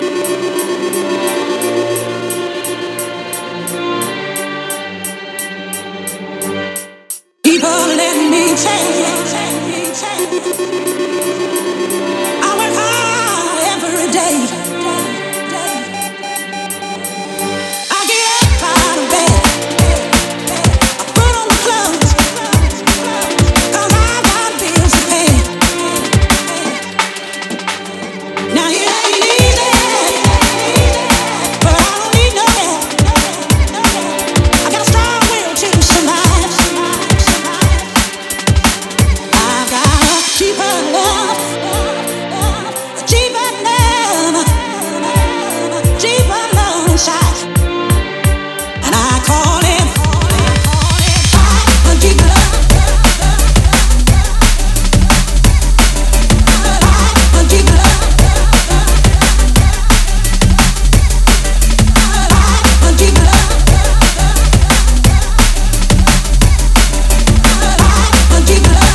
People, let me tell you, I work hard every day. I get up out of bed, I put on the clothes, 'cause I got bills to pay. Now it ain't easy, but I don't need no help. I got a strong will to survive. I've got a cheaper love, cheaper love, cheaper love inside. And I call it a deep love, a deep love, a deep love, a deep love.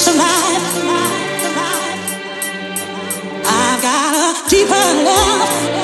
Survive. I've got a deeper love.